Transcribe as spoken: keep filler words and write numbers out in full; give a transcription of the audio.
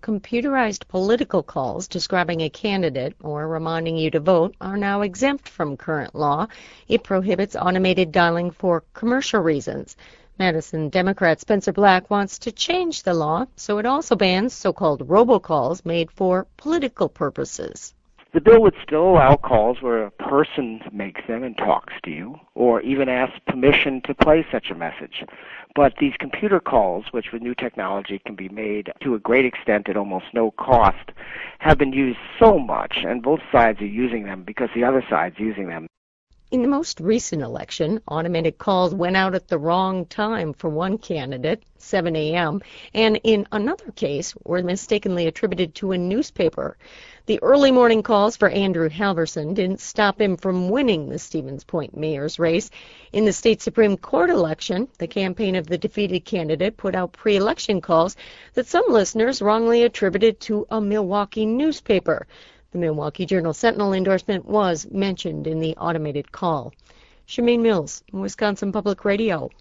computerized political calls describing a candidate or reminding you to vote are now exempt from current law. It prohibits automated dialing for commercial reasons. Madison Democrat Spencer Black wants to change the law so it also bans so-called robocalls made for political purposes. The bill would still allow calls where a person makes them and talks to you, or even asks permission to play such a message. But these computer calls, which with new technology can be made to a great extent at almost no cost, have been used so much, and both sides are using them because the other side's using them. In the most recent election, automated calls went out at the wrong time for one candidate, seven a.m., and in another case were mistakenly attributed to a newspaper. The early morning calls for Andrew Halverson didn't stop him from winning the Stevens Point mayor's race. In the state Supreme Court election, the campaign of the defeated candidate put out pre-election calls that some listeners wrongly attributed to a Milwaukee newspaper. The Milwaukee Journal-Sentinel endorsement was mentioned in the automated call. Shameen Mills, Wisconsin Public Radio.